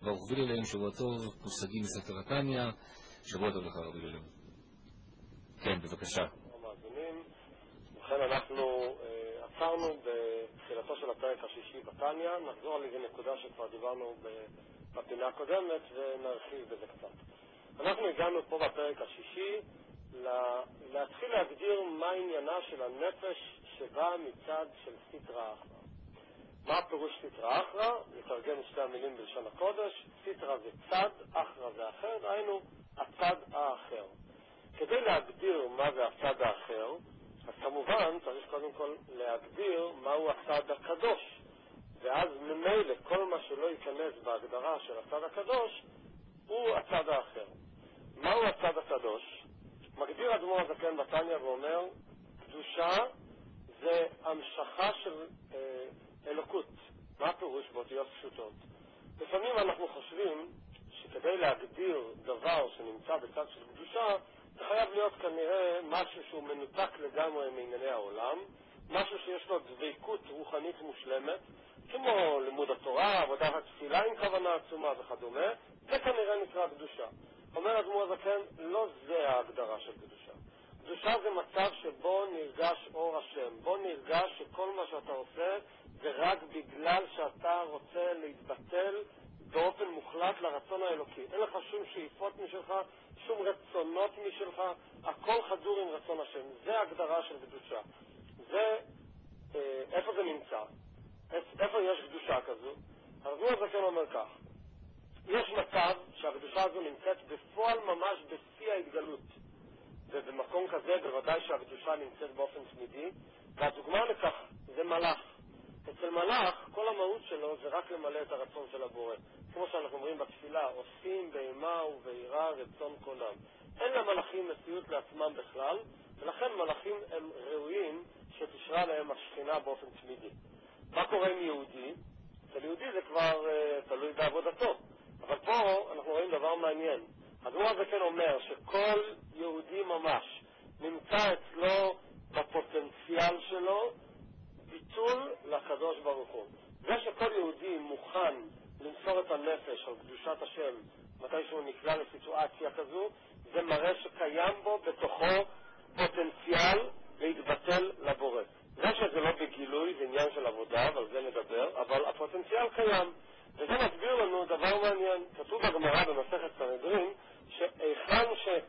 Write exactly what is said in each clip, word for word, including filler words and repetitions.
ברוך ויל אליהם, שבוע טוב, מושגים מספר התניא, שבוע טוב לך רבי אליהם. כן, בבקשה. המאזינים, לכן אנחנו אה, עצרנו בתחילתו של הפרק השישי בתניא, נחזור על איזה נקודה שכבר דיברנו בפינה הקודמת ונרחיב בזה קצת. אנחנו הגענו פה בפרק השישי לה, להתחיל להגדיר מה עניינה של הנפש שבאה מצד של סטרא אחרא. מה הפירוש סטרא אחרא? נתרגם את שתי המילים בלשון הקודש. סטרא זה צד, אחרא זה אחר, דהיינו הצד האחר. כדי להגדיר מה זה הצד האחר, אז כמובן צריך קודם כל להגדיר מהו הצד הקדוש, ואז ממילא כל מה שלא ייכנס בהגדרה של הצד הקדוש הוא הצד האחר. מהו הצד הקדוש? מגדיר אדמו"ר הזקן בתניא ואומר, קדושה זה המשכה של אה, אלוקות. מה הפירוש באותיות פשוטות? לפעמים אנחנו חושבים שכדי להגדיר דבר שנמצא בצד של קדושה, זה חייב להיות כנראה משהו שהוא מנותק לגמרי מענייני העולם, משהו שיש לו דבקות רוחנית מושלמת, כמו לימוד התורה, עבודה התפילה עם כוונה עצומה וכדומה, זה כנראה נקרא קדושה. אומר אדמו"ר הזקן, לא זה ההגדרה של קדושה. קדושה זה מצב שבו נרגש אור השם, בו נרגש שכל מה שאתה עושה זה רק בגלל שאתה רוצה להתבטל באופן מוחלט לרצון האלוקי. אין לך שום שאיפות משלך, שום רצונות משלך, הכל חדור עם רצון השם. זה ההגדרה של קדושה. זה, אה, איפה זה נמצא? איפה יש קדושה כזו? אדמו"ר הזקן אומר כך, יש מצב שהקדושה הזו נמצאת בפועל ממש בשיא ההתגלות, ובמקום כזה בוודאי שהקדושה נמצאת באופן תמידי, והדוגמה לכך זה מלאך. אצל מלאך כל המהות שלו זה רק למלא את הרצון של הבורא, כמו שאנחנו אומרים בתפילה, עושים באימה וביראה רצון קולם. אין למלאכים מציאות לעצמם בכלל, ולכן מלאכים הם ראויים שתשרה להם השכינה באופן תמידי. מה קורה עם יהודי? אצל יהודי זה כבר uh, תלוי בעבודתו, אבל פה אנחנו רואים דבר מעניין. אדמו"ר הזקן אומר שכל יהודי ממש נמצא אצלו בפוטנציאל שלו ביטול לקדוש ברוך הוא. זה שכל יהודי מוכן למסור את הנפש על קדושת השם מתי שהוא נקלע לסיטואציה כזו, זה מראה שקיים בו בתוכו פוטנציאל להתבטל לבורא. זה שזה לא בגילוי, זה עניין של עבודה, ועל זה נדבר, אבל הפוטנציאל קיים. וזה מסביר לנו דבר מעניין. כתוב בגמרא במסכת סנהדרין שהיכן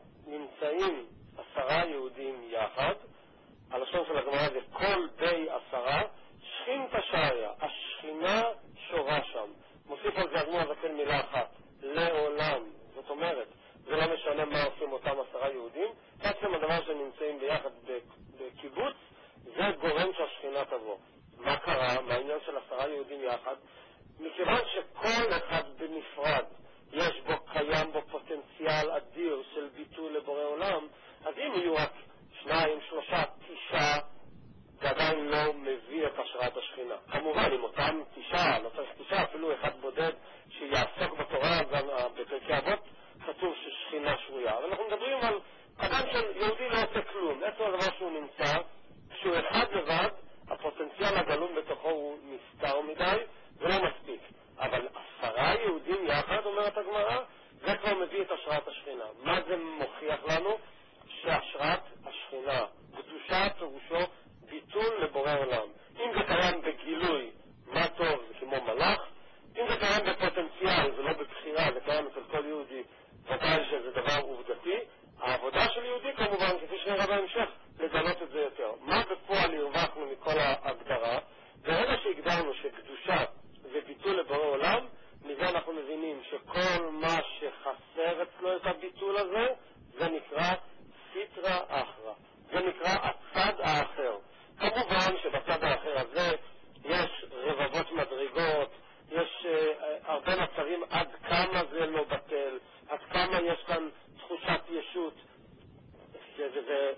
שנמצאים עשרה יהודים יחד, הלשון של הגמרא זה כל בי עשרה, שכינתא שריא, השכינה שורה שם. מוסיף על זה אדמו"ר הזקן מילה אחת, לעולם. זאת אומרת, זה לא משנה מה עושים אותם עשרה יהודים, בעצם הדבר שנמצאים ביחד בקיבוץ, זה גורם שהשכינה תבוא. מה קרה? מה העניין של עשרה יהודים יחד? מכיוון שכל אחד בנפרד יש בו, קיים בו פוטנציאל אדיר של ביטול לבורא עולם, אז אם יהיו רק שניים, שלושה, תשעה, זה עדיין לא מביא את השראת השכינה. כמובן, עם אותם תשעה, לא צריך תשעה, אפילו אחד בודד שיעסוק בתורה, בפרקי אבות כתוב ששכינה שרויה. אבל אנחנו מדברים על אדם של יהודי לא עושה כלום. איפה הדבר שהוא נמצא? כשהוא אחד לבד, הפוטנציאל הגלום בתוכו הוא נסתר מדי ולא מספיק. אבל עשרה יהודים יחד, אומרת הגמרא, זה כבר מביא את השראת השכינה. מה זה מוכיח לנו? שהשראת השכינה, קדושה פירושו ביטול לבורא עולם. אם זה קיים בגילוי, מה טוב, זה כמו מלאך. אם זה קיים בפוטנציאל, זה לא בבחירה, זה קיים אצל כל יהודי, ודאי שזה דבר עובדתי. העבודה של יהודי כמובן, כפי שנראה בהמשך, לגלות את זה יותר. מה בפועל הרווחנו מכל ההגדרה? ברגע שהגדרנו שקדושה זה ביטול לבורא עולם, מזה אנחנו מבינים שכל מה שחסר אצלו את הביטול הזה, זה נקרא סטרא אחרא. זה נקרא הצד האחר. כמובן שבצד האחר הזה יש רבבות מדרגות, יש uh, הרבה מצבים עד כמה זה לא בטל, עד כמה יש כאן תחושת ישות. וזה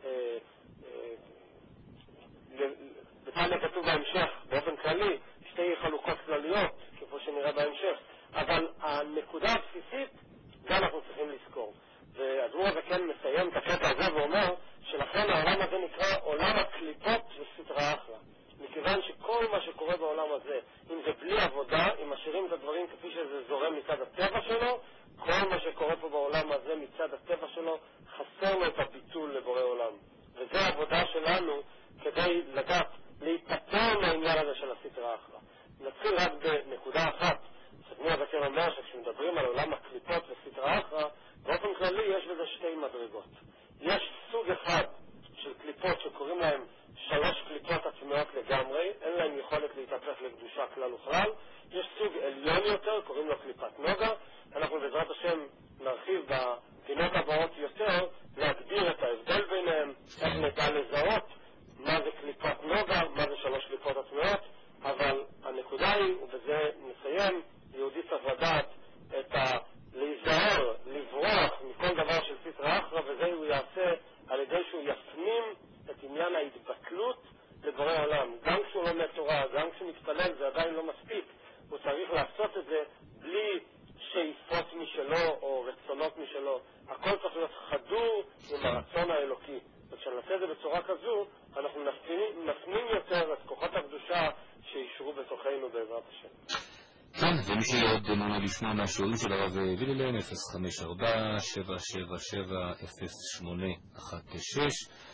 בתניא כתוב בהמשך, באופן כללי, שתי חלוקות כלליות, כפי שנראה בהמשך. אבל הנקודה הבסיסית, זה אנחנו צריכים לזכור. ואדמו"ר הזקן מסיים את הקטע הזה ואומר שלכן העולם הזה נקרא עולם הקליפות וסטרא אחרא. מכיוון שכל מה שקורה בעולם הזה, אם זה בלי עבודה, אם משאירים את הדברים כפי שזה זורם מצד הטבע שלו, כל מה שקורה פה בעולם הזה מצד הטבע שלו, חסר לו את הביטול לבורא עולם. וזו העבודה שלנו כדי לדעת להיפטר מהעניין הזה של הסטרא אחרא. נתחיל רק בנקודה אחת. סגמור הזקן אומר שכשמדברים על עולם הקליפות וסטרא אחרא, באופן כללי יש בזה שתי מדרגות. יש סוג אחד של קליפות שקוראים להם שלוש קליפות עצמיות לגמרי, אין להם יכולת להתהפך לקדושה כלל וכלל. יש סוג עליון יותר, קוראים לו קליפת נוגה. אנחנו בעזרת השם נרחיב בפינות הבאות יותר, להגדיר את ההבדל ביניהם, איך נדע לזהות מה זה קליפת נוגה, מה זה שלוש קליפות עצמיות. אבל הנקודה היא, ובזה נסיים, יהודי צריך לדעת את ה... להיזהר, לברוח מכל דבר של סטרא אחרא, וזה הוא יעשה על ידי שהוא יפנים את עניין ההתבטלות לבורא עולם. גם כשהוא לומד תורה, גם כשהוא מתפלל, זה עדיין לא מספיק. הוא צריך לעשות את זה בלי שאיפות משלו או רצונות משלו. הכל צריך להיות חדור עם הרצון האלוקי. וכשנעשה את זה בצורה כזו, אנחנו נפנים, נפנים יותר את כוחות הקדושה שישרו בתוכנו בעזרת השם. כן, ומי שעוד מעוניין לשמוע מהשיעורים של הרב ויללם, אפס חמש ארבע שבע שבע שבע אפס שמונה אחת שש